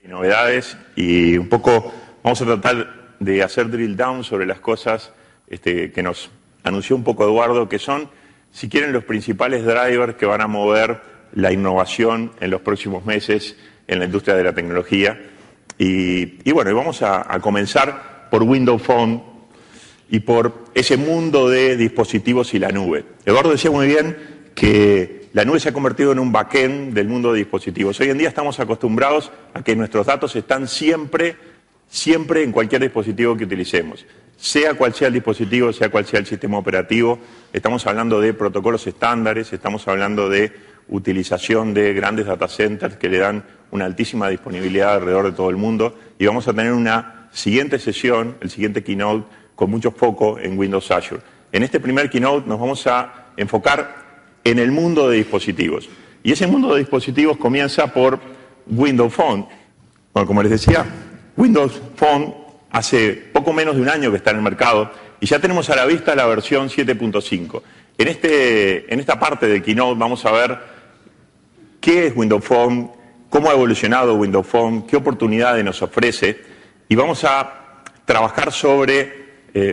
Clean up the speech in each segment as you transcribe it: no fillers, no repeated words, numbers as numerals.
Novedades y un poco vamos a tratar de hacer drill down sobre las cosas que nos anunció un poco Eduardo, que son, si quieren, los principales drivers que van a mover la innovación en los próximos meses en la industria de la tecnología. Y bueno, vamos a comenzar por Windows Phone y por ese mundo de dispositivos y la nube. Eduardo decía muy bien que la nube se ha convertido en un backend del mundo de dispositivos. Hoy en día estamos acostumbrados a que nuestros datos están siempre en cualquier dispositivo que utilicemos. Sea cual sea el dispositivo, sea cual sea el sistema operativo, estamos hablando de protocolos estándares, estamos hablando de utilización de grandes data centers que le dan una altísima disponibilidad alrededor de todo el mundo, y vamos a tener una siguiente sesión, el siguiente keynote, con mucho foco en Windows Azure. En este primer keynote nos vamos a enfocar en el mundo de dispositivos. Y ese mundo de dispositivos comienza por Windows Phone. Bueno, como les decía, Windows Phone hace poco menos de un año que está en el mercado y ya tenemos a la vista la versión 7.5. En esta parte del keynote vamos a ver qué es Windows Phone, cómo ha evolucionado Windows Phone, qué oportunidades nos ofrece, y vamos a trabajar sobre,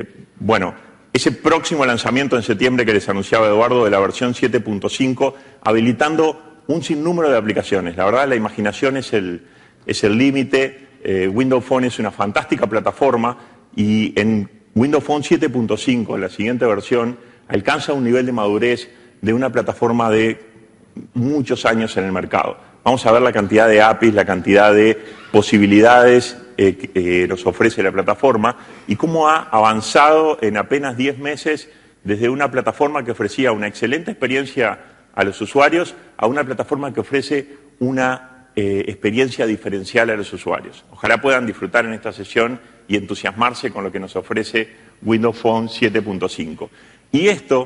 ese próximo lanzamiento en septiembre que les anunciaba Eduardo de la versión 7.5, habilitando un sinnúmero de aplicaciones. La verdad, la imaginación es el límite. Windows Phone es una fantástica plataforma y en Windows Phone 7.5, la siguiente versión, alcanza un nivel de madurez de una plataforma de muchos años en el mercado. Vamos a ver la cantidad de APIs, la cantidad de posibilidades que nos ofrece la plataforma y cómo ha avanzado en apenas 10 meses desde una plataforma que ofrecía una excelente experiencia a los usuarios a una plataforma que ofrece una experiencia diferencial a los usuarios. Ojalá puedan disfrutar en esta sesión y entusiasmarse con lo que nos ofrece Windows Phone 7.5. Y esto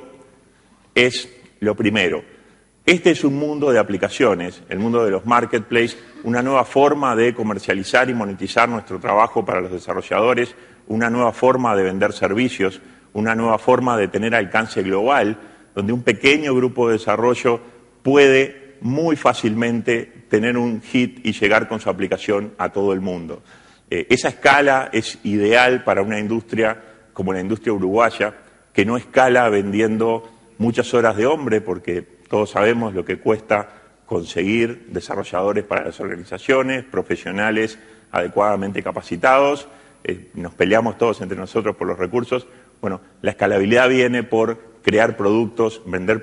es lo primero. Este es un mundo de aplicaciones, el mundo de los marketplaces, una nueva forma de comercializar y monetizar nuestro trabajo para los desarrolladores, una nueva forma de vender servicios, una nueva forma de tener alcance global, donde un pequeño grupo de desarrollo puede muy fácilmente tener un hit y llegar con su aplicación a todo el mundo. Esa escala es ideal para una industria como la industria uruguaya, que no escala vendiendo muchas horas de hombre, porque todos sabemos lo que cuesta conseguir desarrolladores para las organizaciones, profesionales adecuadamente capacitados. Nos peleamos todos entre nosotros por los recursos. Bueno, la escalabilidad viene por crear productos,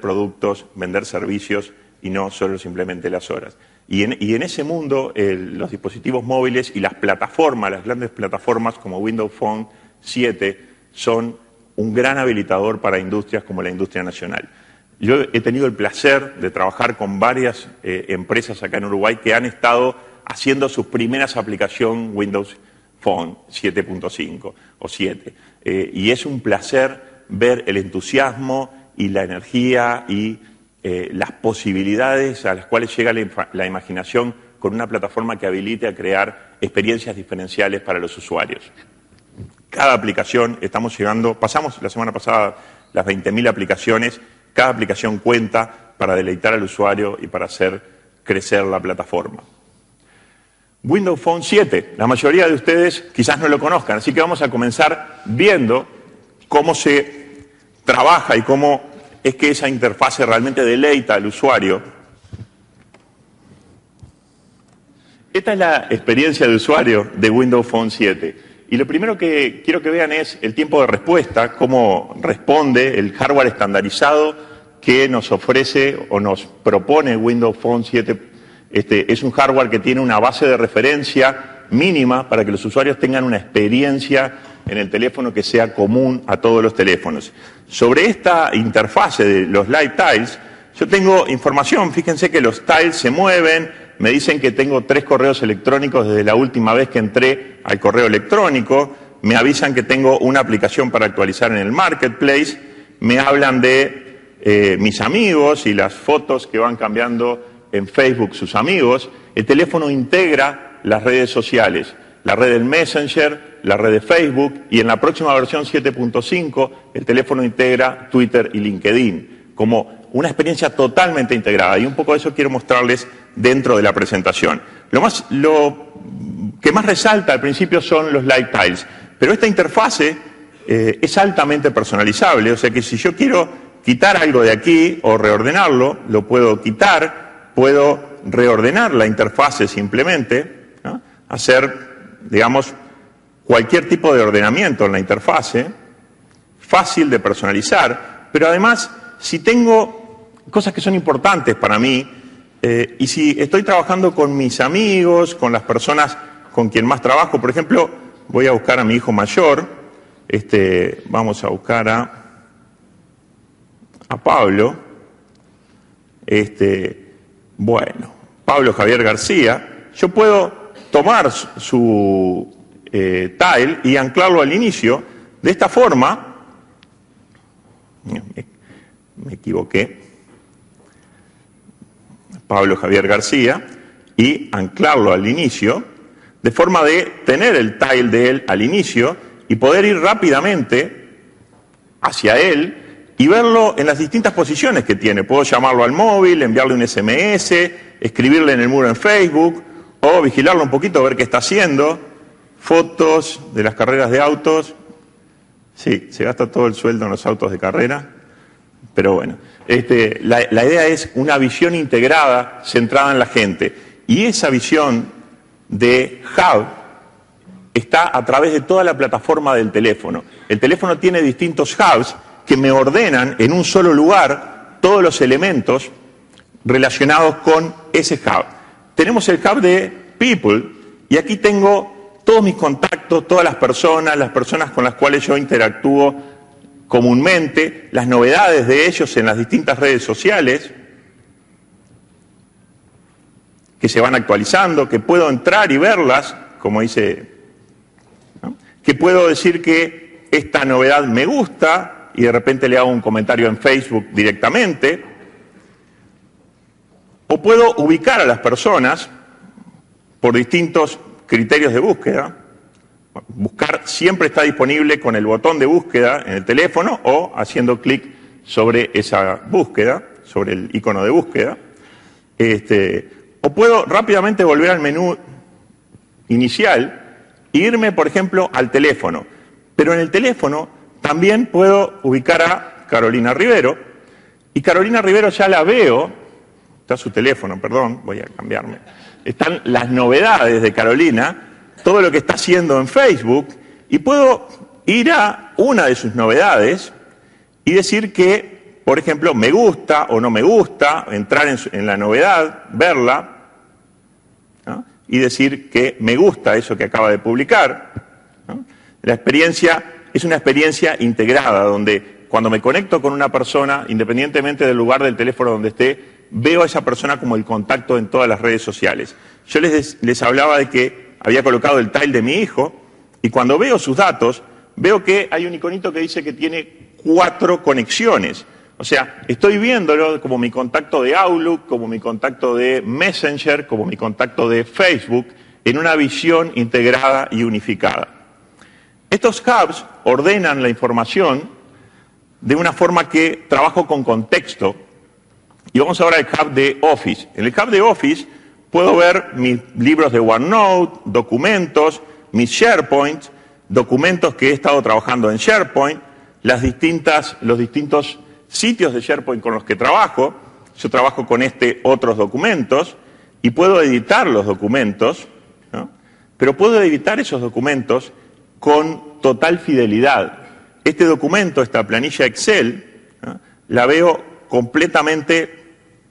vender servicios y no solo simplemente las horas. Y en ese mundo, los dispositivos móviles y las plataformas, las grandes plataformas como Windows Phone 7, son un gran habilitador para industrias como la industria nacional. Yo he tenido el placer de trabajar con varias empresas acá en Uruguay que han estado haciendo sus primeras aplicaciones Windows Phone 7.5 o 7. Y es un placer ver el entusiasmo y la energía y las posibilidades a las cuales llega la imaginación con una plataforma que habilite a crear experiencias diferenciales para los usuarios. Cada aplicación, pasamos la semana pasada las 20.000 aplicaciones, cada aplicación cuenta para deleitar al usuario y para hacer crecer la plataforma. Windows Phone 7, la mayoría de ustedes quizás no lo conozcan, así que vamos a comenzar viendo cómo se trabaja y cómo es que esa interfase realmente deleita al usuario. Esta es la experiencia de usuario de Windows Phone 7. Y lo primero que quiero que vean es el tiempo de respuesta, cómo responde el hardware estandarizado que nos ofrece o nos propone Windows Phone 7. Es un hardware que tiene una base de referencia mínima para que los usuarios tengan una experiencia en el teléfono que sea común a todos los teléfonos. Sobre esta interfase de los Live Tiles, yo tengo información. Fíjense que los tiles se mueven. Me dicen que tengo 3 correos electrónicos desde la última vez que entré al correo electrónico. Me avisan que tengo una aplicación para actualizar en el Marketplace. Me hablan de mis amigos y las fotos que van cambiando en Facebook sus amigos. El teléfono integra las redes sociales, la red del Messenger, la red de Facebook, y en la próxima versión 7.5 el teléfono integra Twitter y LinkedIn como una experiencia totalmente integrada, y un poco de eso quiero mostrarles dentro de la presentación. Lo que más resalta al principio son los Live Tiles, pero esta interfase es altamente personalizable, o sea que si yo quiero quitar algo de aquí o reordenarlo, lo puedo quitar, puedo reordenar la interfase simplemente, ¿no? Hacer, digamos, cualquier tipo de ordenamiento en la interfase, fácil de personalizar, pero además, si tengo cosas que son importantes para mí, y si estoy trabajando con mis amigos, con las personas con quien más trabajo, por ejemplo, voy a buscar a mi hijo mayor, vamos a buscar a Pablo, bueno, Pablo Javier García, yo puedo tomar su tile y anclarlo al inicio, de esta forma, me equivoqué, Pablo Javier García, y anclarlo al inicio, de forma de tener el tile de él al inicio y poder ir rápidamente hacia él y verlo en las distintas posiciones que tiene. Puedo llamarlo al móvil, enviarle un SMS, escribirle en el muro en Facebook, o vigilarlo un poquito, ver qué está haciendo, fotos de las carreras de autos. Sí, se gasta todo el sueldo en los autos de carrera, pero bueno. La idea es una visión integrada, centrada en la gente. Y esa visión de Hub está a través de toda la plataforma del teléfono. El teléfono tiene distintos hubs que me ordenan en un solo lugar todos los elementos relacionados con ese hub. Tenemos el hub de People y aquí tengo todos mis contactos, todas las personas con las cuales yo interactúo comúnmente, las novedades de ellos en las distintas redes sociales que se van actualizando, que puedo entrar y verlas, como dice, ¿no? Que puedo decir que esta novedad me gusta y de repente le hago un comentario en Facebook directamente, o puedo ubicar a las personas por distintos criterios de búsqueda. Buscar siempre está disponible con el botón de búsqueda en el teléfono o haciendo clic sobre esa búsqueda, sobre el icono de búsqueda. O puedo rápidamente volver al menú inicial e irme, por ejemplo, al teléfono. Pero en el teléfono también puedo ubicar a Carolina Rivero, y Carolina Rivero ya la veo, está su teléfono, perdón, voy a cambiarme. Están las novedades de Carolina, todo lo que está haciendo en Facebook, y puedo ir a una de sus novedades y decir que, por ejemplo, me gusta o no me gusta, entrar en la novedad, verla, ¿no? Y decir que me gusta eso que acaba de publicar, ¿no? La experiencia es una experiencia integrada, donde cuando me conecto con una persona, independientemente del lugar del teléfono donde esté, veo a esa persona como el contacto en todas las redes sociales. Yo les hablaba de que había colocado el tile de mi hijo, y cuando veo sus datos, veo que hay un iconito que dice que tiene 4 conexiones. O sea, estoy viéndolo como mi contacto de Outlook, como mi contacto de Messenger, como mi contacto de Facebook, en una visión integrada y unificada. Estos hubs ordenan la información de una forma que trabajo con contexto. Y vamos ahora al hub de Office. En el hub de Office puedo ver mis libros de OneNote, documentos, mis SharePoint, documentos que he estado trabajando en SharePoint, los distintos sitios de SharePoint con los que trabajo. Yo trabajo con otros documentos y puedo editar los documentos, ¿no? Pero puedo editar esos documentos con total fidelidad. Este documento, esta planilla Excel, ¿no? La veo completamente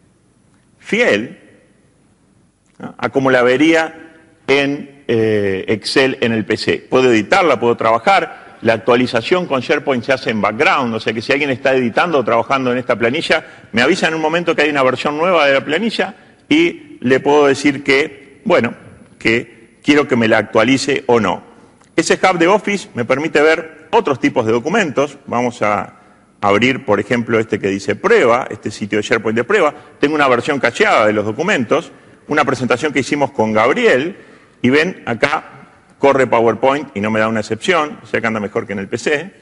fiel, ¿no? A como la vería en Excel en el PC. Puedo editarla, puedo trabajar. La actualización con SharePoint se hace en background, o sea que si alguien está editando o trabajando en esta planilla, me avisa en un momento que hay una versión nueva de la planilla y le puedo decir que, bueno, que quiero que me la actualice o no. Ese hub de Office me permite ver otros tipos de documentos. Vamos a abrir, por ejemplo, este que dice prueba, este sitio de SharePoint de prueba. Tengo una versión cacheada de los documentos, una presentación que hicimos con Gabriel, y ven acá, corre PowerPoint y no me da una excepción, o sea que anda mejor que en el PC.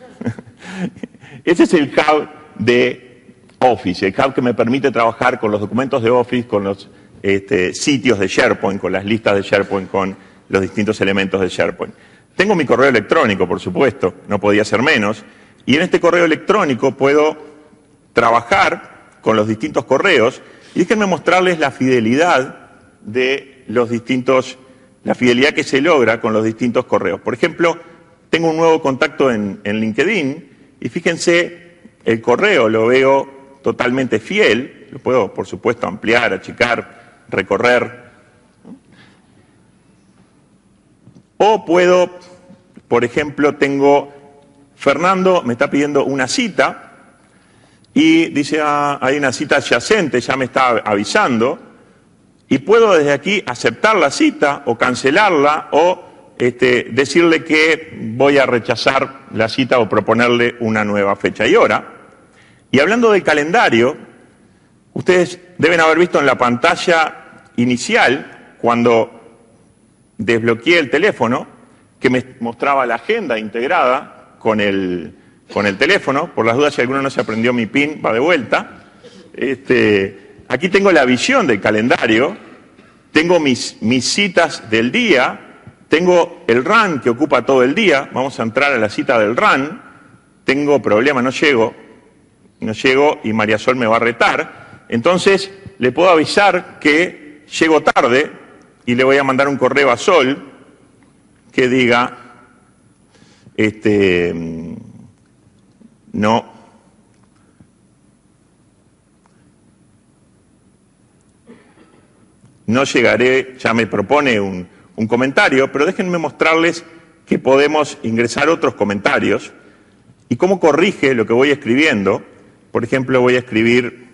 Ese es el hub de Office, el hub que me permite trabajar con los documentos de Office, con los sitios de SharePoint, con las listas de SharePoint, con los distintos elementos de SharePoint. Tengo mi correo electrónico, por supuesto, no podía ser menos, y en este correo electrónico puedo trabajar con los distintos correos, y déjenme mostrarles la fidelidad de los distintos, la fidelidad que se logra con los distintos correos. Por ejemplo, tengo un nuevo contacto en LinkedIn, y fíjense, el correo lo veo totalmente fiel, lo puedo, por supuesto, ampliar, achicar, recorrer. O puedo, por ejemplo, tengo, Fernando me está pidiendo una cita y dice, hay una cita adyacente, ya me está avisando, y puedo desde aquí aceptar la cita o cancelarla o decirle que voy a rechazar la cita o proponerle una nueva fecha y hora. Y hablando del calendario, ustedes deben haber visto en la pantalla inicial, cuando desbloqueé el teléfono, que me mostraba la agenda integrada con el teléfono. Por las dudas, si alguno no se aprendió mi PIN, va de vuelta. Aquí tengo la visión del calendario, tengo mis citas del día, tengo el run que ocupa todo el día. Vamos a entrar a la cita del run. Tengo problema, no llego y María Sol me va a retar. Entonces le puedo avisar que llego tarde y le voy a mandar un correo a Sol que diga no llegaré, ya me propone un comentario, pero déjenme mostrarles que podemos ingresar otros comentarios y cómo corrige lo que voy escribiendo. Por ejemplo, voy a escribir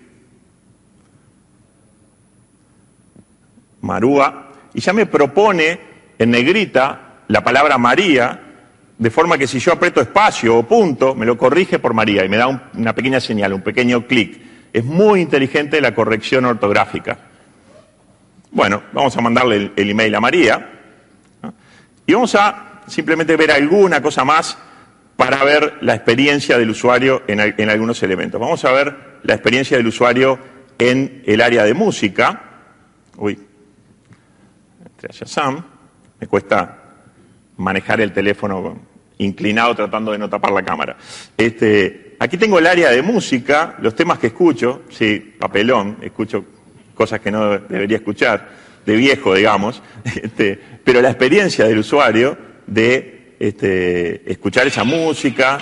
Marúa y ya me propone en negrita la palabra María, de forma que si yo aprieto espacio o punto, me lo corrige por María y me da una pequeña señal, un pequeño clic. Es muy inteligente la corrección ortográfica. Bueno, vamos a mandarle el email a María, ¿no? Y vamos a simplemente ver alguna cosa más para ver la experiencia del usuario en algunos elementos. Vamos a ver la experiencia del usuario en el área de música. Uy, entré a Shazam, me cuesta manejar el teléfono inclinado tratando de no tapar la cámara. Aquí tengo el área de música, los temas que escucho, sí, papelón, escucho cosas que no debería escuchar, de viejo, digamos, pero la experiencia del usuario de escuchar esa música,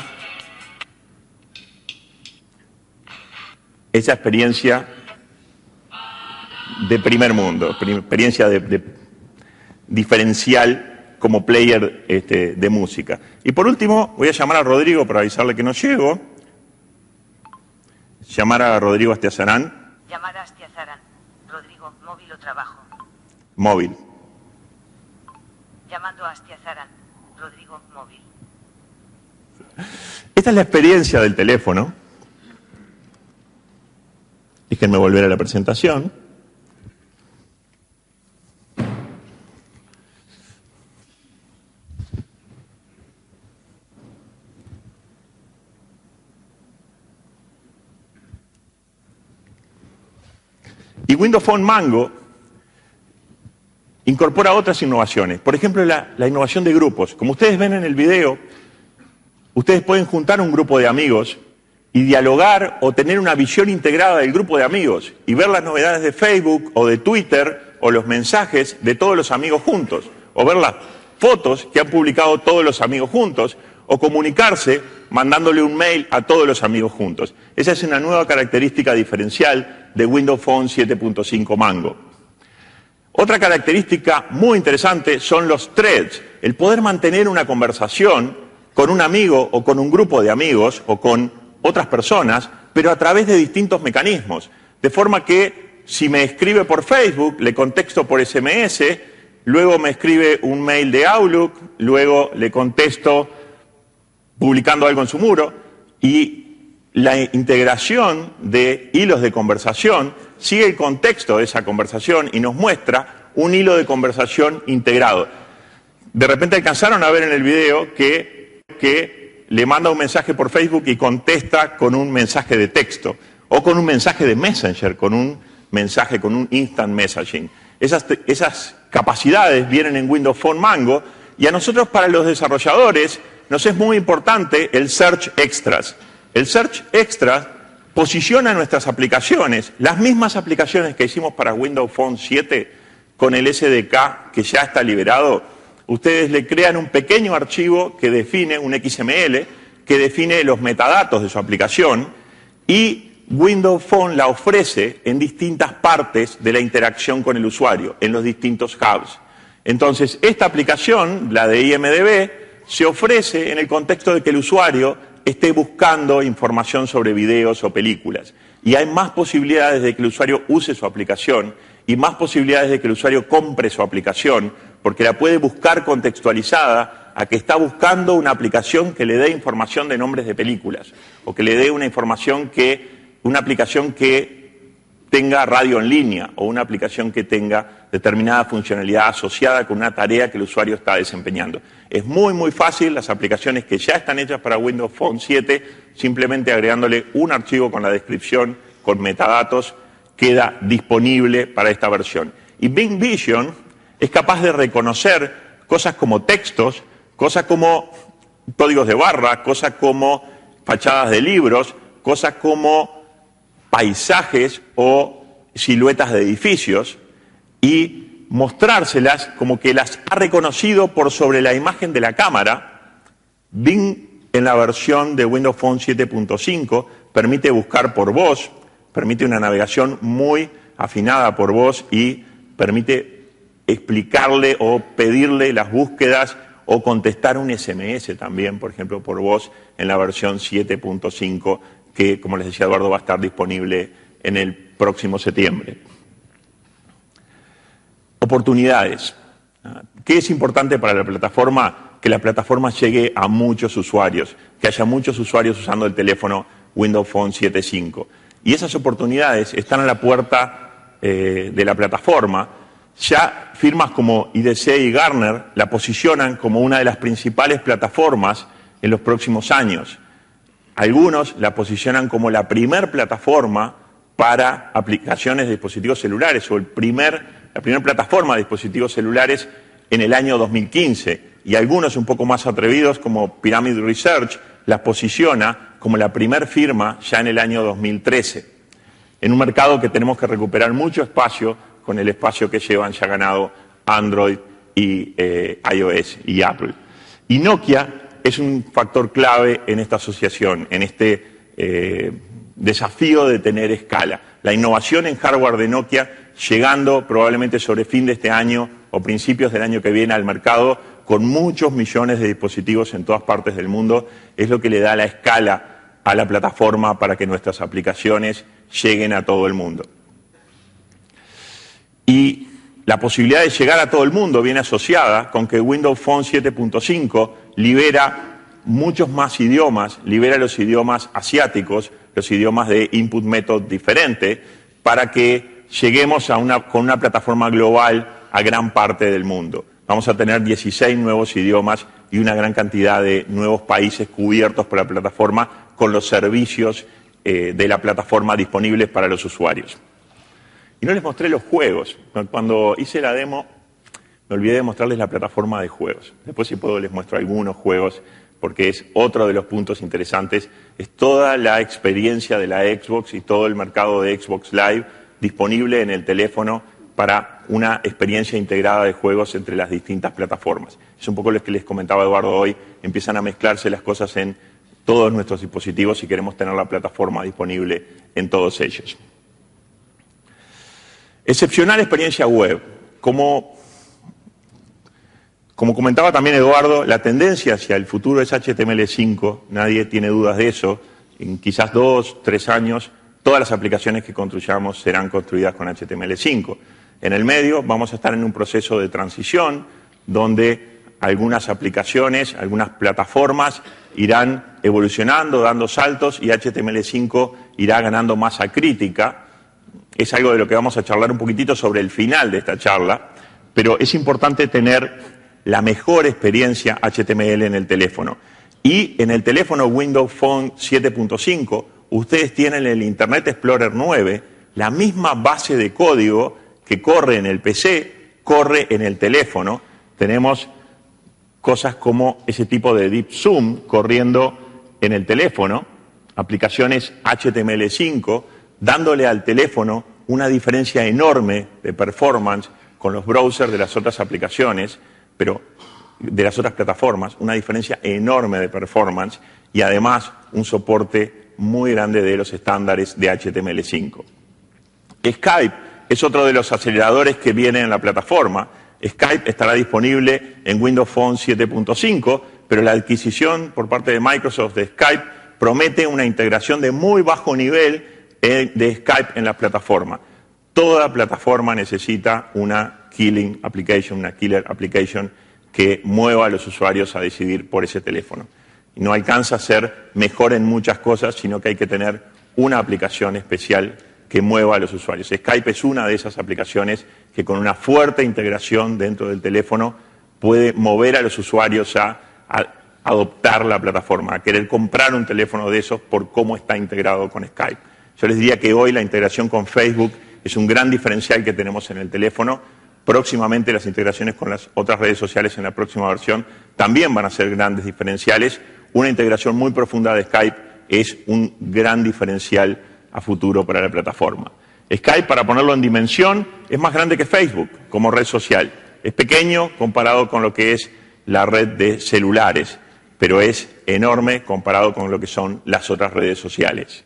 esa experiencia de primer mundo, experiencia de diferencial como player de música. Y por último, voy a llamar a Rodrigo para avisarle que no llego. Llamar a Rodrigo Astiazarán. Llamar a Astiazarán. Rodrigo, móvil o trabajo. Móvil. Llamando a Astiazarán. Rodrigo, móvil. Esta es la experiencia del teléfono. Déjenme volver a la presentación. Y Windows Phone Mango incorpora otras innovaciones. Por ejemplo, la innovación de grupos. Como ustedes ven en el video, ustedes pueden juntar un grupo de amigos y dialogar o tener una visión integrada del grupo de amigos y ver las novedades de Facebook o de Twitter o los mensajes de todos los amigos juntos, o ver las fotos que han publicado todos los amigos juntos, o comunicarse mandándole un mail a todos los amigos juntos. Esa es una nueva característica diferencial de Windows Phone 7.5 Mango. Otra característica muy interesante son los threads, el poder mantener una conversación con un amigo o con un grupo de amigos o con otras personas, pero a través de distintos mecanismos. De forma que si me escribe por Facebook, le contesto por SMS, luego me escribe un mail de Outlook, luego le contesto publicando algo en su muro, y la integración de hilos de conversación sigue el contexto de esa conversación y nos muestra un hilo de conversación integrado. De repente alcanzaron a ver en el video que le manda un mensaje por Facebook y contesta con un mensaje de texto, o con un mensaje de Messenger, con un mensaje, con un instant messaging. Esas capacidades vienen en Windows Phone Mango, y a nosotros, para los desarrolladores, nos es muy importante el Search Extras. El Search Extras posiciona nuestras aplicaciones, las mismas aplicaciones que hicimos para Windows Phone 7 con el SDK que ya está liberado. Ustedes le crean un pequeño archivo que define, un XML, que define los metadatos de su aplicación, y Windows Phone la ofrece en distintas partes de la interacción con el usuario, en los distintos hubs. Entonces, esta aplicación, la de IMDb, se ofrece en el contexto de que el usuario esté buscando información sobre videos o películas. Y hay más posibilidades de que el usuario use su aplicación y más posibilidades de que el usuario compre su aplicación, porque la puede buscar contextualizada a que está buscando una aplicación que le dé información de nombres de películas, o que le dé una aplicación que tenga radio en línea, o una aplicación que tenga determinada funcionalidad asociada con una tarea que el usuario está desempeñando. Es muy, muy fácil. Las aplicaciones que ya están hechas para Windows Phone 7, simplemente agregándole un archivo con la descripción, con metadatos, queda disponible para esta versión. Y Bing Vision es capaz de reconocer cosas como textos, cosas como códigos de barra, cosas como fachadas de libros, cosas como paisajes o siluetas de edificios, y mostrárselas como que las ha reconocido por sobre la imagen de la cámara. Bing, en la versión de Windows Phone 7.5, permite buscar por voz, permite una navegación muy afinada por voz y permite explicarle o pedirle las búsquedas o contestar un SMS también, por ejemplo, por voz en la versión 7.5, que, como les decía Eduardo, va a estar disponible en el próximo septiembre. Oportunidades. ¿Qué es importante para la plataforma? Que la plataforma llegue a muchos usuarios, que haya muchos usuarios usando el teléfono Windows Phone 7.5. Y esas oportunidades están a la puerta de la plataforma. Ya firmas como IDC y Gartner la posicionan como una de las principales plataformas en los próximos años. Algunos la posicionan como la primer plataforma para aplicaciones de dispositivos celulares, o la primera plataforma de dispositivos celulares en el año 2015. Y algunos un poco más atrevidos, como Pyramid Research, la posiciona como la primer firma ya en el año 2013. En un mercado que tenemos que recuperar mucho espacio, con el espacio que llevan ya ganado Android y iOS y Apple. Y Nokia es un factor clave en esta asociación, en este desafío de tener escala. La innovación en hardware de Nokia, llegando probablemente sobre fin de este año o principios del año que viene al mercado, con muchos millones de dispositivos en todas partes del mundo, es lo que le da la escala a la plataforma para que nuestras aplicaciones lleguen a todo el mundo. Y la posibilidad de llegar a todo el mundo viene asociada con que Windows Phone 7.5 libera muchos más idiomas, libera los idiomas asiáticos, los idiomas de input method diferente, para que lleguemos con una plataforma global a gran parte del mundo. Vamos a tener 16 nuevos idiomas y una gran cantidad de nuevos países cubiertos por la plataforma, con los servicios de la plataforma disponibles para los usuarios. Y no les mostré los juegos. Cuando hice la demo, me olvidé de mostrarles la plataforma de juegos. Después, si puedo, les muestro algunos juegos, porque es otro de los puntos interesantes. Es toda la experiencia de la Xbox y todo el mercado de Xbox Live disponible en el teléfono para una experiencia integrada de juegos entre las distintas plataformas. Es un poco lo que les comentaba Eduardo hoy. Empiezan a mezclarse las cosas en todos nuestros dispositivos si queremos tener la plataforma disponible en todos ellos. Excepcional experiencia web. Como comentaba también Eduardo, la tendencia hacia el futuro es HTML5, nadie tiene dudas de eso. En quizás 2, 3 años, todas las aplicaciones que construyamos serán construidas con HTML5. En el medio vamos a estar en un proceso de transición donde algunas aplicaciones, algunas plataformas irán evolucionando, dando saltos, y HTML5 irá ganando masa crítica. Es algo de lo que vamos a charlar un poquitito sobre el final de esta charla, pero es importante tener la mejor experiencia HTML en el teléfono. Y en el teléfono Windows Phone 7.5, ustedes tienen el Internet Explorer 9, la misma base de código que corre en el PC, corre en el teléfono. Tenemos cosas como ese tipo de Deep Zoom corriendo en el teléfono, aplicaciones HTML5, dándole al teléfono una diferencia enorme de performance con los browsers de las otras aplicaciones, pero de las otras plataformas, una diferencia enorme de performance y además un soporte muy grande de los estándares de HTML5. Skype es otro de los aceleradores que viene en la plataforma. Skype estará disponible en Windows Phone 7.5, pero la adquisición por parte de Microsoft de Skype promete una integración de muy bajo nivel de Skype en la plataforma. Toda plataforma necesita una killer application que mueva a los usuarios a decidir por ese teléfono. Y no alcanza a ser mejor en muchas cosas, sino que hay que tener una aplicación especial que mueva a los usuarios. Skype es una de esas aplicaciones que con una fuerte integración dentro del teléfono puede mover a los usuarios a adoptar la plataforma, a querer comprar un teléfono de esos por cómo está integrado con Skype. Yo les diría que hoy la integración con Facebook es un gran diferencial que tenemos en el teléfono. Próximamente las integraciones con las otras redes sociales en la próxima versión también van a ser grandes diferenciales. Una integración muy profunda de Skype es un gran diferencial a futuro para la plataforma. Skype, para ponerlo en dimensión, es más grande que Facebook como red social. Es pequeño comparado con lo que es la red de celulares, pero es enorme comparado con lo que son las otras redes sociales.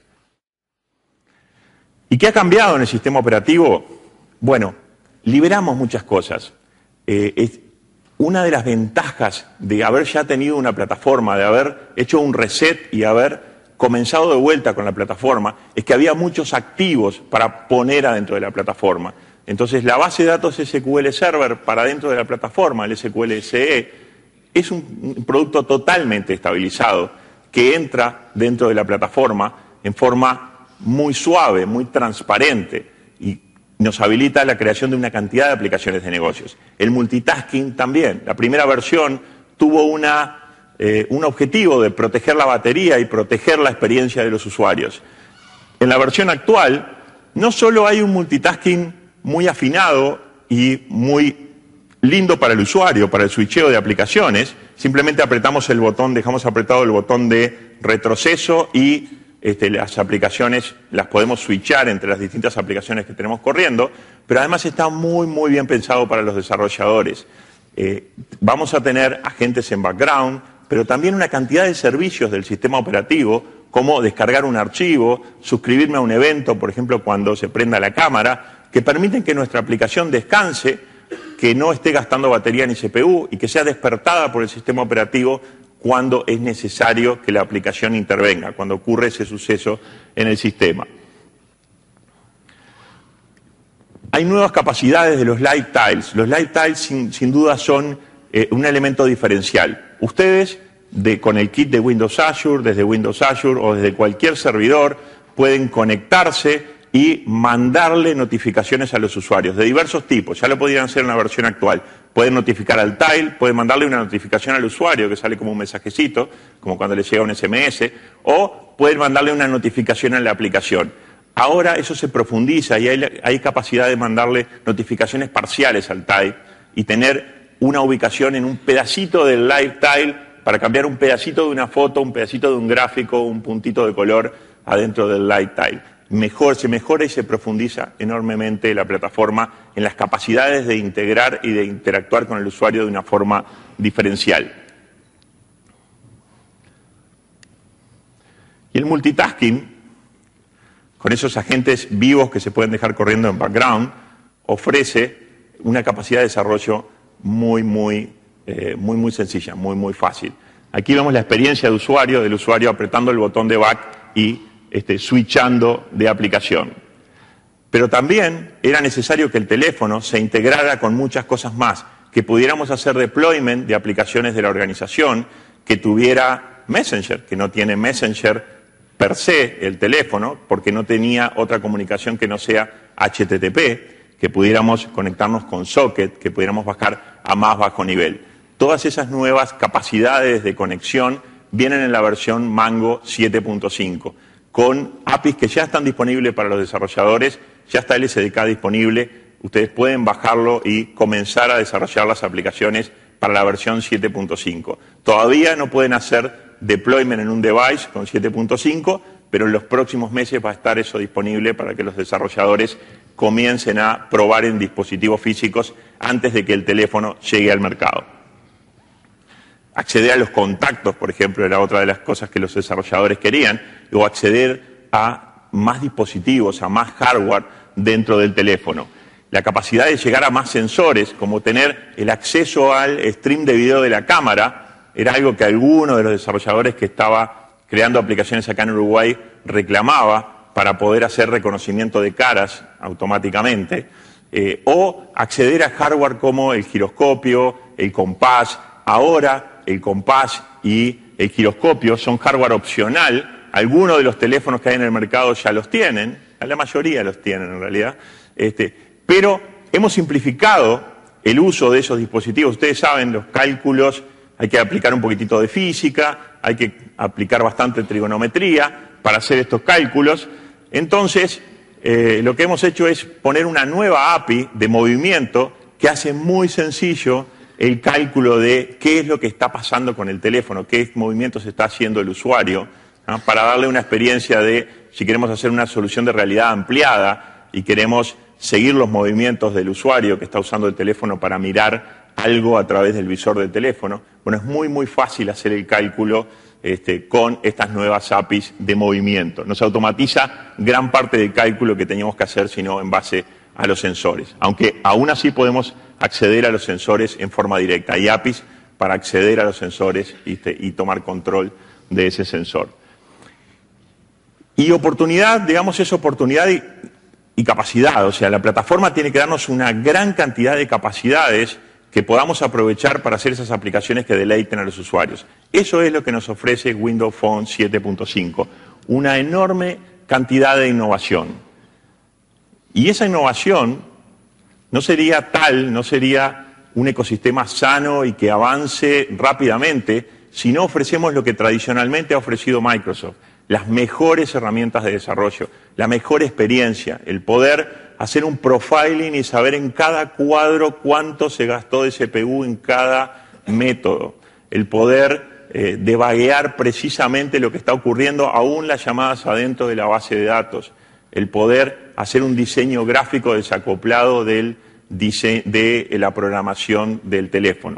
¿Y qué ha cambiado en el sistema operativo? Bueno, liberamos muchas cosas. Una de las ventajas de haber ya tenido una plataforma, de haber hecho un reset y haber comenzado de vuelta con la plataforma, es que había muchos activos para poner adentro de la plataforma. Entonces, la base de datos SQL Server para dentro de la plataforma, el SQL SE, es un producto totalmente estabilizado que entra dentro de la plataforma en forma muy suave, muy transparente y nos habilita la creación de una cantidad de aplicaciones de negocios. El multitasking también. La primera versión tuvo un objetivo de proteger la batería y proteger la experiencia de los usuarios. En la versión actual, no solo hay un multitasking muy afinado y muy lindo para el usuario, para el switcheo de aplicaciones, simplemente apretamos el botón, dejamos apretado el botón de retroceso y las aplicaciones las podemos switchar entre las distintas aplicaciones que tenemos corriendo, pero además está muy, muy bien pensado para los desarrolladores. Vamos a tener agentes en background, pero también una cantidad de servicios del sistema operativo, como descargar un archivo, suscribirme a un evento, por ejemplo, cuando se prenda la cámara, que permiten que nuestra aplicación descanse, que no esté gastando batería ni CPU y que sea despertada por el sistema operativo cuando es necesario que la aplicación intervenga, cuando ocurre ese suceso en el sistema. Hay nuevas capacidades de los Live Tiles. Los Live Tiles sin duda son un elemento diferencial. Ustedes, con el kit de Windows Azure, desde Windows Azure o desde cualquier servidor, pueden conectarse y mandarle notificaciones a los usuarios de diversos tipos. Ya lo podrían hacer en la versión actual. Pueden notificar al tile, pueden mandarle una notificación al usuario que sale como un mensajecito, como cuando le llega un SMS, o pueden mandarle una notificación a la aplicación. Ahora eso se profundiza y hay capacidad de mandarle notificaciones parciales al tile y tener una ubicación en un pedacito del live tile para cambiar un pedacito de una foto, un pedacito de un gráfico, un puntito de color adentro del live tile. Se mejora y se profundiza enormemente la plataforma en las capacidades de integrar y de interactuar con el usuario de una forma diferencial. Y el multitasking, con esos agentes vivos que se pueden dejar corriendo en background, ofrece una capacidad de desarrollo muy sencilla, muy fácil. Aquí vemos la experiencia del usuario apretando el botón de back y switchando de aplicación. Pero también era necesario que el teléfono se integrara con muchas cosas más, que pudiéramos hacer deployment de aplicaciones de la organización, que tuviera Messenger, que no tiene Messenger per se el teléfono, porque no tenía otra comunicación que no sea HTTP, que pudiéramos conectarnos con Socket, que pudiéramos bajar a más bajo nivel. Todas esas nuevas capacidades de conexión vienen en la versión Mango 7.5. con APIs que ya están disponibles para los desarrolladores, ya está el SDK disponible, ustedes pueden bajarlo y comenzar a desarrollar las aplicaciones para la versión 7.5. Todavía no pueden hacer deployment en un device con 7.5, pero en los próximos meses va a estar eso disponible para que los desarrolladores comiencen a probar en dispositivos físicos antes de que el teléfono llegue al mercado. Acceder a los contactos, por ejemplo, era otra de las cosas que los desarrolladores querían, o acceder a más dispositivos, a más hardware dentro del teléfono. La capacidad de llegar a más sensores, como tener el acceso al stream de video de la cámara, era algo que alguno de los desarrolladores que estaba creando aplicaciones acá en Uruguay reclamaba para poder hacer reconocimiento de caras automáticamente, o acceder a hardware como el giroscopio, el compás. Ahora el compás y el giroscopio son hardware opcional. Algunos de los teléfonos que hay en el mercado ya los tienen, la mayoría los tienen en realidad, pero hemos simplificado el uso de esos dispositivos. Ustedes saben, los cálculos, hay que aplicar un poquitito de física, hay que aplicar bastante trigonometría para hacer estos cálculos. Entonces, lo que hemos hecho es poner una nueva API de movimiento que hace muy sencillo el cálculo de qué es lo que está pasando con el teléfono, qué movimientos está haciendo el usuario, ¿no? Para darle una experiencia de, si queremos hacer una solución de realidad ampliada y queremos seguir los movimientos del usuario que está usando el teléfono para mirar algo a través del visor del teléfono, bueno, es muy fácil hacer el cálculo con estas nuevas APIs de movimiento. Nos automatiza gran parte del cálculo que teníamos que hacer, sino en base a los sensores. Aunque aún así podemos acceder a los sensores en forma directa. Hay APIs para acceder a los sensores y tomar control de ese sensor. Y oportunidad, digamos, es oportunidad y capacidad. O sea, la plataforma tiene que darnos una gran cantidad de capacidades que podamos aprovechar para hacer esas aplicaciones que deleiten a los usuarios. Eso es lo que nos ofrece Windows Phone 7.5. Una enorme cantidad de innovación. Y esa innovación no sería un ecosistema sano y que avance rápidamente si no ofrecemos lo que tradicionalmente ha ofrecido Microsoft: las mejores herramientas de desarrollo, la mejor experiencia, el poder hacer un profiling y saber en cada cuadro cuánto se gastó de CPU en cada método, el poder debaguear precisamente lo que está ocurriendo, aún las llamadas adentro de la base de datos, el poder hacer un diseño gráfico desacoplado de la programación del teléfono.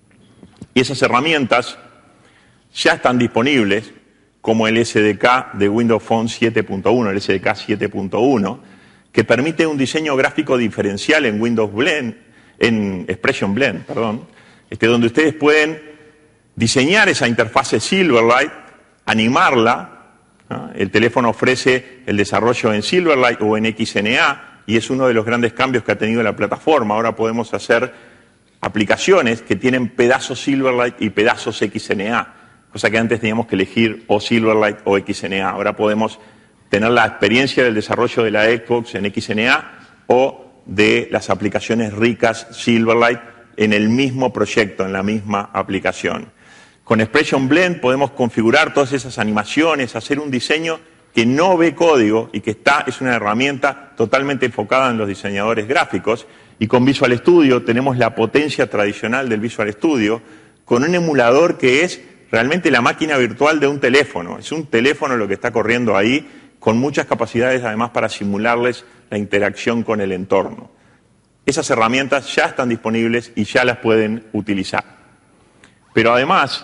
Y esas herramientas ya están disponibles, como el SDK de Windows Phone 7.1, el SDK 7.1, que permite un diseño gráfico diferencial en Windows Blend, en Expression Blend, donde ustedes pueden diseñar esa interfase Silverlight, animarla, ¿no? El teléfono ofrece el desarrollo en Silverlight o en XNA, y es uno de los grandes cambios que ha tenido la plataforma. Ahora podemos hacer aplicaciones que tienen pedazos Silverlight y pedazos XNA, cosa que antes teníamos que elegir o Silverlight o XNA. Ahora podemos tener la experiencia del desarrollo de la Xbox en XNA o de las aplicaciones ricas Silverlight en el mismo proyecto, en la misma aplicación. Con Expression Blend podemos configurar todas esas animaciones, hacer un diseño que no ve código y que es una herramienta totalmente enfocada en los diseñadores gráficos. Y con Visual Studio tenemos la potencia tradicional del Visual Studio con un emulador que es realmente la máquina virtual de un teléfono. Es un teléfono lo que está corriendo ahí, con muchas capacidades además para simularles la interacción con el entorno. Esas herramientas ya están disponibles y ya las pueden utilizar. Pero además,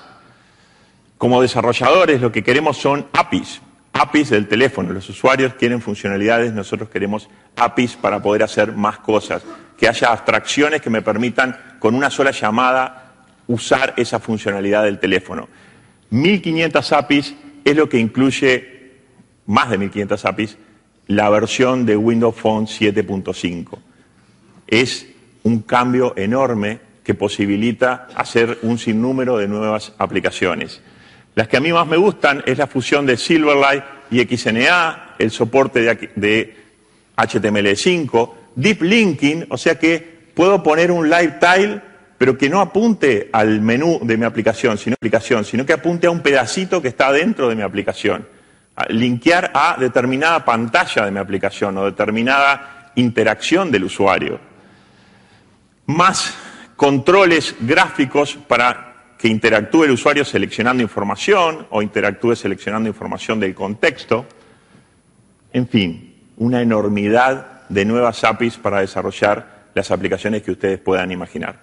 como desarrolladores, lo que queremos son APIs del teléfono. Los usuarios quieren funcionalidades, nosotros queremos APIs para poder hacer más cosas. Que haya abstracciones que me permitan, con una sola llamada, usar esa funcionalidad del teléfono. 1500 APIs es lo que incluye, más de 1500 APIs, la versión de Windows Phone 7.5. Es un cambio enorme que posibilita hacer un sinnúmero de nuevas aplicaciones. Las que a mí más me gustan es la fusión de Silverlight y XNA, el soporte de HTML5, Deep Linking, o sea que puedo poner un live tile, pero que no apunte al menú de mi aplicación, sino que apunte a un pedacito que está dentro de mi aplicación. Linkear a determinada pantalla de mi aplicación o determinada interacción del usuario, más controles gráficos para que interactúe el usuario seleccionando información o interactúe seleccionando información del contexto. En fin, una enormidad de nuevas APIs para desarrollar las aplicaciones que ustedes puedan imaginar.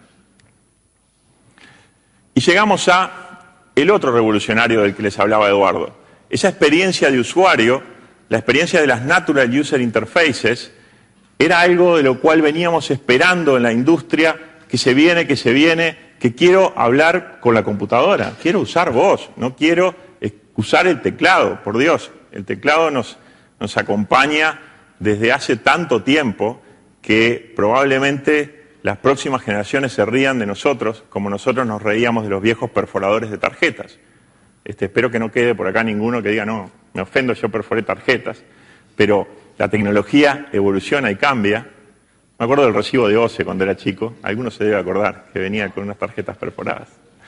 Y llegamos a el otro revolucionario del que les hablaba Eduardo. Esa experiencia de usuario, la experiencia de las Natural User Interfaces, era algo de lo cual veníamos esperando en la industria, que se viene, que quiero hablar con la computadora, quiero usar voz, no quiero usar el teclado, por Dios. El teclado nos acompaña desde hace tanto tiempo que probablemente las próximas generaciones se rían de nosotros como nosotros nos reíamos de los viejos perforadores de tarjetas. Espero que no quede por acá ninguno que diga, no, me ofendo, yo perforé tarjetas, pero la tecnología evoluciona y cambia. Me acuerdo del recibo de OCE cuando era chico, algunos se debe acordar, que venía con unas tarjetas perforadas.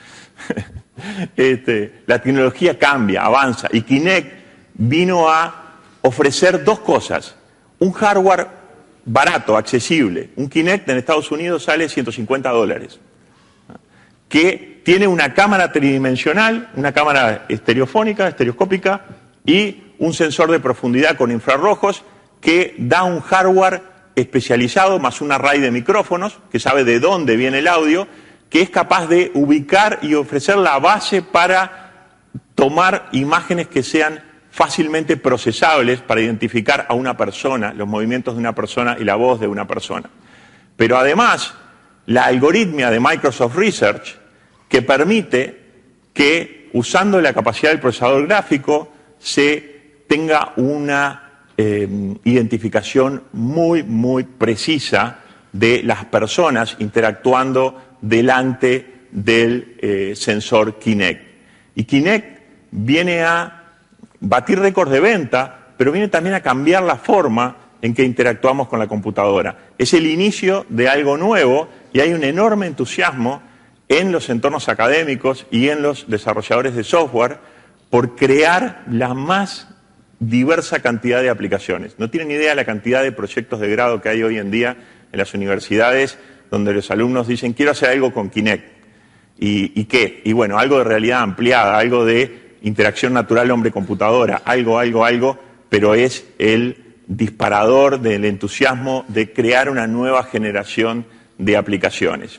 La tecnología cambia, avanza, y Kinect vino a ofrecer dos cosas. Un hardware barato, accesible. Un Kinect en Estados Unidos sale $150, que tiene una cámara tridimensional, una cámara estereoscópica, y un sensor de profundidad con infrarrojos que da un hardware especializado, más un array de micrófonos, que sabe de dónde viene el audio, que es capaz de ubicar y ofrecer la base para tomar imágenes que sean fácilmente procesables para identificar a una persona, los movimientos de una persona y la voz de una persona. Pero además, la algoritmia de Microsoft Research, que permite que, usando la capacidad del procesador gráfico, se tenga una identificación muy precisa de las personas interactuando delante del sensor Kinect. Y Kinect viene a batir récords de venta, pero viene también a cambiar la forma en que interactuamos con la computadora. Es el inicio de algo nuevo y hay un enorme entusiasmo en los entornos académicos y en los desarrolladores de software por crear la más diversa cantidad de aplicaciones. No tienen idea de la cantidad de proyectos de grado que hay hoy en día en las universidades donde los alumnos dicen, quiero hacer algo con Kinect. ¿Y qué? Y bueno, algo de realidad ampliada, algo de interacción natural hombre-computadora, algo, pero es el disparador del entusiasmo de crear una nueva generación de aplicaciones.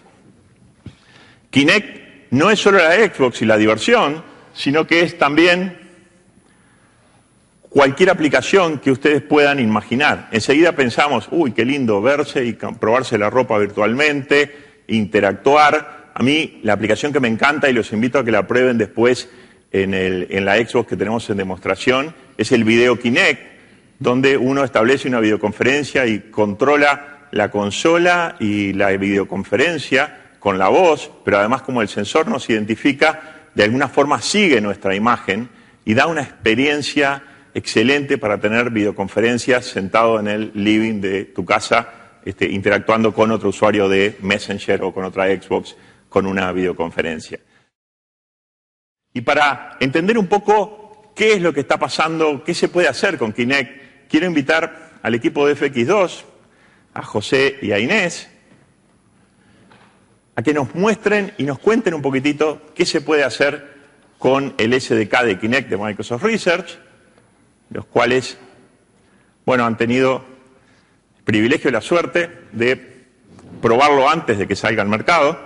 Kinect no es solo la Xbox y la diversión, sino que es también cualquier aplicación que ustedes puedan imaginar. Enseguida pensamos, uy, qué lindo verse y probarse la ropa virtualmente, interactuar. A mí, la aplicación que me encanta, y los invito a que la prueben después en la Xbox que tenemos en demostración, es el Video Kinect, donde uno establece una videoconferencia y controla la consola y la videoconferencia con la voz, pero además como el sensor nos identifica, de alguna forma sigue nuestra imagen y da una experiencia excelente para tener videoconferencias sentado en el living de tu casa, interactuando con otro usuario de Messenger o con otra Xbox con una videoconferencia. Y para entender un poco qué es lo que está pasando, qué se puede hacer con Kinect, quiero invitar al equipo de FX2, a José y a Inés, a que nos muestren y nos cuenten un poquitito qué se puede hacer con el SDK de Kinect de Microsoft Research, los cuales, bueno, han tenido el privilegio y la suerte de probarlo antes de que salga al mercado.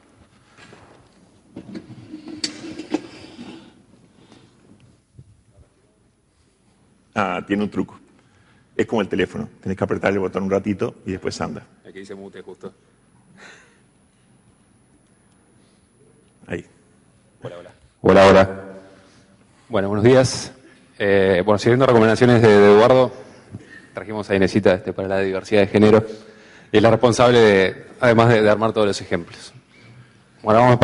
Tiene un truco. Es como el teléfono. Tenés que apretar el botón un ratito y después anda. Aquí dice mute justo. Ahí. Hola. Bueno, buenos días. Siguiendo recomendaciones de Eduardo, trajimos a Inesita para la diversidad de género. Y es la responsable, además de armar todos los ejemplos. Bueno, vamos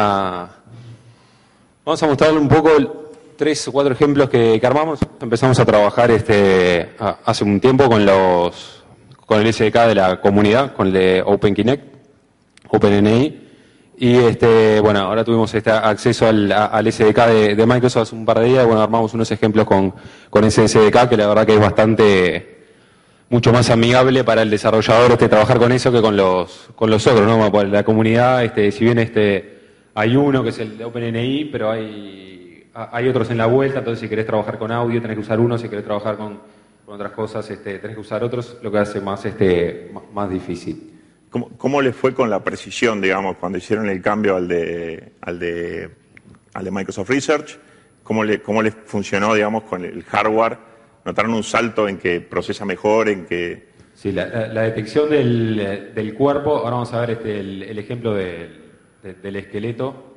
a mostrarle un poco 3 o 4 ejemplos que armamos. Empezamos a trabajar hace un tiempo con el SDK de la comunidad, con el de OpenKinect, OpenNI. Y ahora tuvimos acceso al SDK de Microsoft hace un par de días. Bueno, armamos unos ejemplos con ese SDK que la verdad que es mucho más amigable para el desarrollador trabajar con eso que con los otros, ¿no? La comunidad, si bien hay uno que es el de OpenNI, pero hay otros en la vuelta, entonces si querés trabajar con audio tenés que usar uno, si querés trabajar con otras cosas tenés que usar otros, lo que hace más difícil. ¿Cómo les fue con la precisión, digamos, cuando hicieron el cambio al de Microsoft Research? ¿Cómo les funcionó, digamos, con el hardware? ¿Notaron un salto en que procesa mejor, en que...? Sí, la detección del cuerpo, ahora vamos a ver el ejemplo del esqueleto.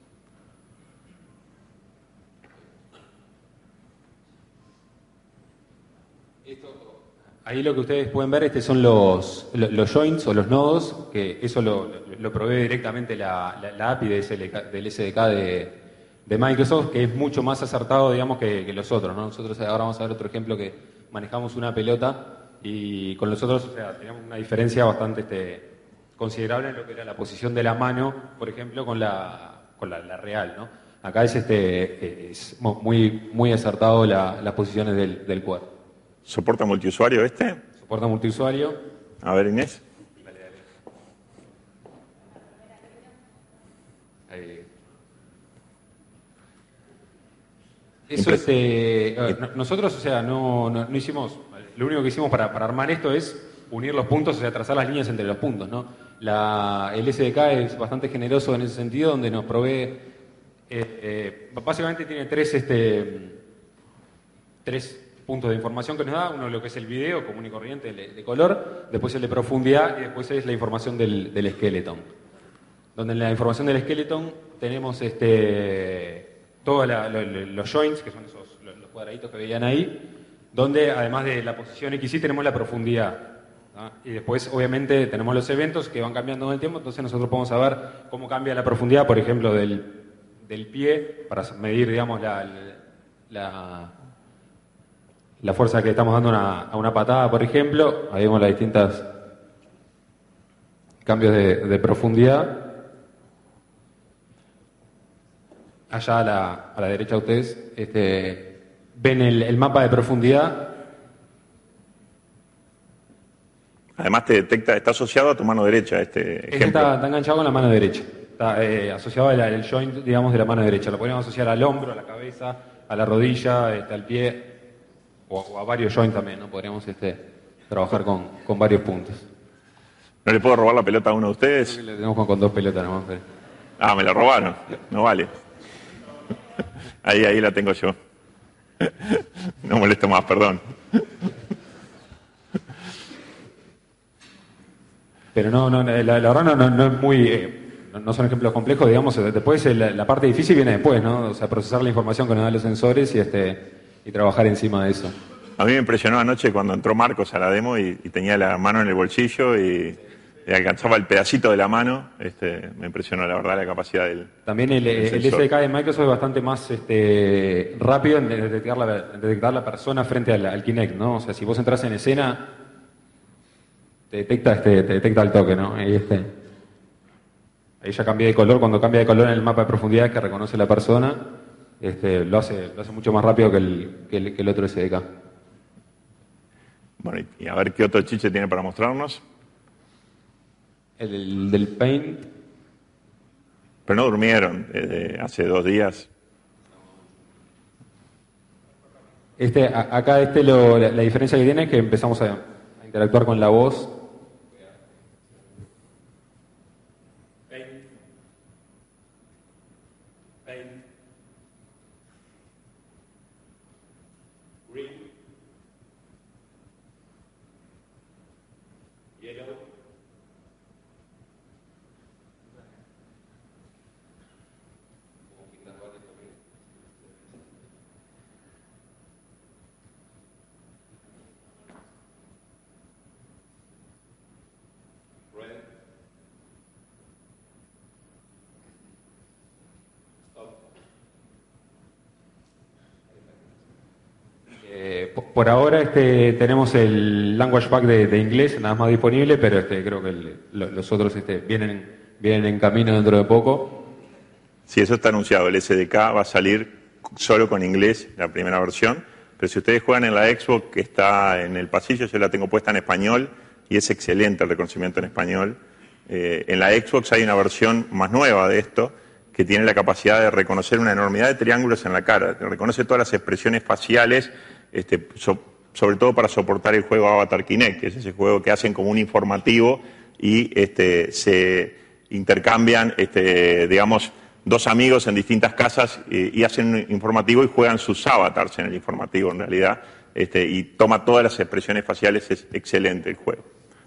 Ahí lo que ustedes pueden ver son los joints o los nodos, que eso lo provee directamente la API del SDK de Microsoft, que es mucho más acertado, digamos, que los otros, ¿no? Nosotros ahora vamos a ver otro ejemplo que manejamos una pelota y con los otros, teníamos una diferencia bastante considerable en lo que era la posición de la mano, por ejemplo, con la real, ¿no? Acá es muy acertado las posiciones del cuerpo. ¿Soporta multiusuario este? Soporta multiusuario. A ver, Inés. Ahí. Eso nosotros, no hicimos, lo único que hicimos para armar esto es unir los puntos, trazar las líneas entre los puntos, ¿no? El SDK es bastante generoso en ese sentido, donde nos provee, básicamente tiene tres puntos de información que nos da, uno lo que es el video común y corriente de color, después el de profundidad y después es la información del skeleton. Donde en la información del skeleton tenemos todos los joints, que son los cuadraditos que veían ahí, donde además de la posición XY tenemos la profundidad, ¿no? Y después obviamente tenemos los eventos que van cambiando con el tiempo, entonces nosotros podemos saber cómo cambia la profundidad, por ejemplo, del pie, para medir, digamos, la fuerza que estamos dando a una patada, por ejemplo. Ahí vemos los distintos cambios de profundidad. Allá a la derecha ustedes ven el mapa de profundidad. Además te detecta, está asociado a tu mano derecha ejemplo. Está enganchado con la mano derecha. Está asociado al joint, digamos, de la mano derecha. Lo podemos asociar al hombro, a la cabeza, a la rodilla, al pie, o a varios joints también, ¿no? Podríamos trabajar con varios puntos. ¿No le puedo robar la pelota a uno de ustedes? Creo que le tenemos con 2 pelotas nomás. Ah, me la robaron. No vale. Ahí la tengo yo. No molesto más, perdón. Pero la verdad no es muy... no son ejemplos complejos, digamos. Después la parte difícil viene después, ¿no? O sea, procesar la información que nos dan los sensores y trabajar encima de eso. A mí me impresionó anoche cuando entró Marcos a la demo y tenía la mano en el bolsillo y alcanzaba el pedacito de la mano. Me impresionó, la verdad, la capacidad del También el SDK de Microsoft es bastante más rápido en detectar la persona frente al Kinect, ¿no? O sea, si vos entras en escena, te detecta al toque, ¿no? Ahí ya cambia de color. Cuando cambia de color en el mapa de profundidad que reconoce la persona, lo hace mucho más rápido que el otro SDK. Bueno, y a ver qué otro chiche tiene para mostrarnos. El del Paint. Pero no durmieron desde hace 2 días. Acá la diferencia que tiene es que empezamos a interactuar con la voz. Por ahora tenemos el Language Pack de inglés nada más disponible, pero creo que los otros vienen en camino dentro de poco. Sí, eso está anunciado. El SDK va a salir solo con inglés, la primera versión, pero si ustedes juegan en la Xbox que está en el pasillo, yo la tengo puesta en español y es excelente el reconocimiento en español. En la Xbox hay una versión más nueva de esto que tiene la capacidad de reconocer una enormidad de triángulos en la cara, reconoce todas las expresiones faciales, sobre todo para soportar el juego Avatar Kinect, que es ese juego que hacen como un informativo y se intercambian, digamos, dos amigos en distintas casas y hacen un informativo y juegan sus avatars en el informativo en realidad, y toma todas las expresiones faciales, es excelente el juego.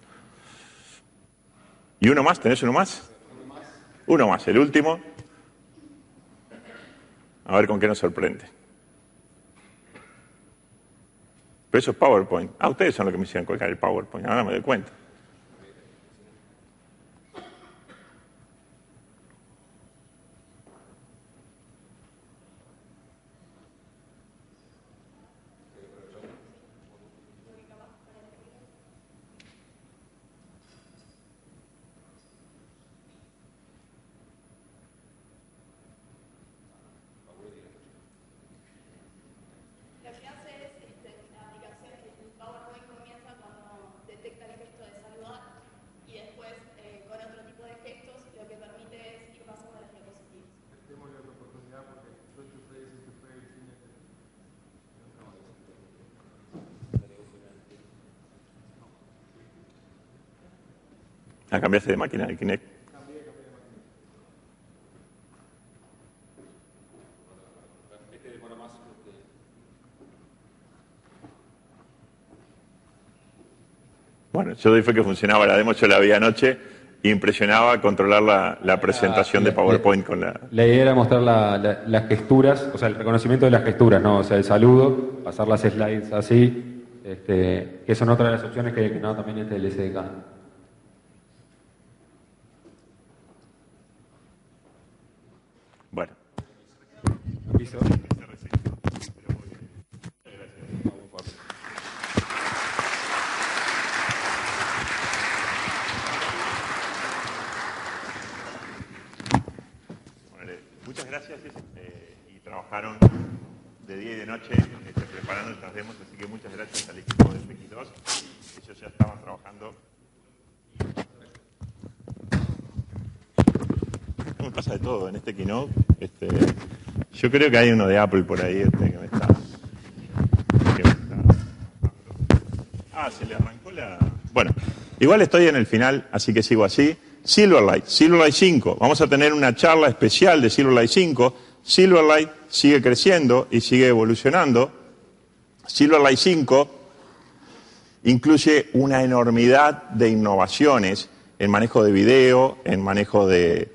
¿Y uno más? ¿Tenés uno más? Uno más, el último. A ver con qué nos sorprende. Pero eso es PowerPoint. Ah, ustedes son los que me hicieron colgar el PowerPoint, ahora me doy cuenta. Ah, cambiaste de máquina, el Kinect. Bueno, yo doy fe que funcionaba la demo, yo la vi anoche e impresionaba controlar la presentación de PowerPoint con la... La idea era mostrar las gesturas, o sea, el reconocimiento de las gesturas, ¿no? O sea, el saludo, pasar las slides así, que son otras de las opciones que no también el SDK. Bueno. ¿Listo? Muchas gracias y trabajaron de día y de noche preparando estas demos, así que muchas gracias al equipo de FX2. Ellos ya estaban trabajando. Me pasa de todo en este keynote. Yo creo que hay uno de Apple por ahí que me está... Ah, se le arrancó la... Bueno, igual estoy en el final, así que sigo así. Silverlight 5. Vamos a tener una charla especial de Silverlight 5. Silverlight sigue creciendo y sigue evolucionando. Silverlight 5 incluye una enormidad de innovaciones en manejo de video, en manejo de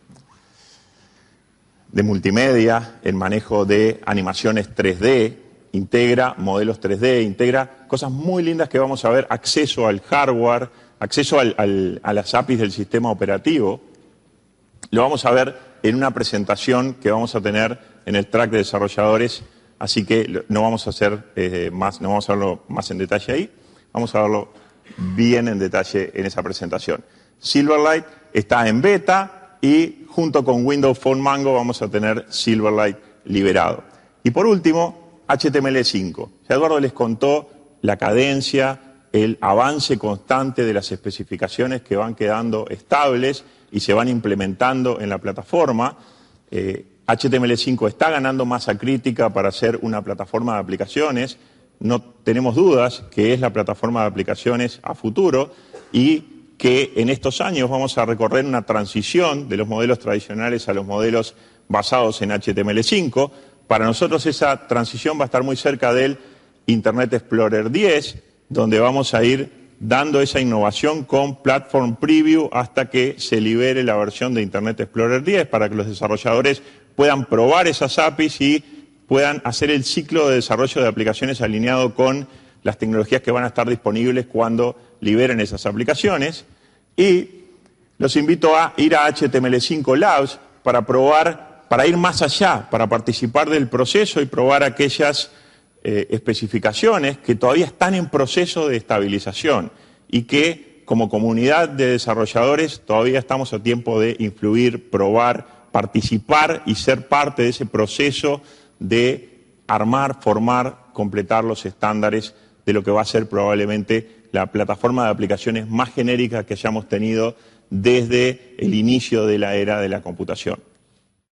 multimedia, en manejo de animaciones 3D, integra modelos 3D, integra cosas muy lindas que vamos a ver, acceso al hardware, acceso a las APIs del sistema operativo. Lo vamos a ver en una presentación que vamos a tener en el track de desarrolladores, así que no vamos a hacer no vamos a verlo más en detalle ahí, vamos a verlo bien en detalle en esa presentación. Silverlight está en beta y junto con Windows Phone Mango vamos a tener Silverlight liberado. Y por último, HTML5. Ya Eduardo les contó la cadencia, el avance constante de las especificaciones que van quedando estables y se van implementando en la plataforma. HTML5 está ganando masa crítica para ser una plataforma de aplicaciones. No tenemos dudas que es la plataforma de aplicaciones a futuro y que en estos años vamos a recorrer una transición de los modelos tradicionales a los modelos basados en HTML5. Para nosotros esa transición va a estar muy cerca del Internet Explorer 10, donde vamos a ir dando esa innovación con Platform Preview hasta que se libere la versión de Internet Explorer 10 para que los desarrolladores puedan probar esas APIs y puedan hacer el ciclo de desarrollo de aplicaciones alineado con las tecnologías que van a estar disponibles cuando liberen esas aplicaciones. Y los invito a ir a HTML5 Labs para probar, para ir más allá, para participar del proceso y probar aquellas especificaciones que todavía están en proceso de estabilización y que como comunidad de desarrolladores todavía estamos a tiempo de influir, probar, participar y ser parte de ese proceso de armar, formar, completar los estándares de lo que va a ser probablemente la plataforma de aplicaciones más genérica que hayamos tenido desde el inicio de la era de la computación.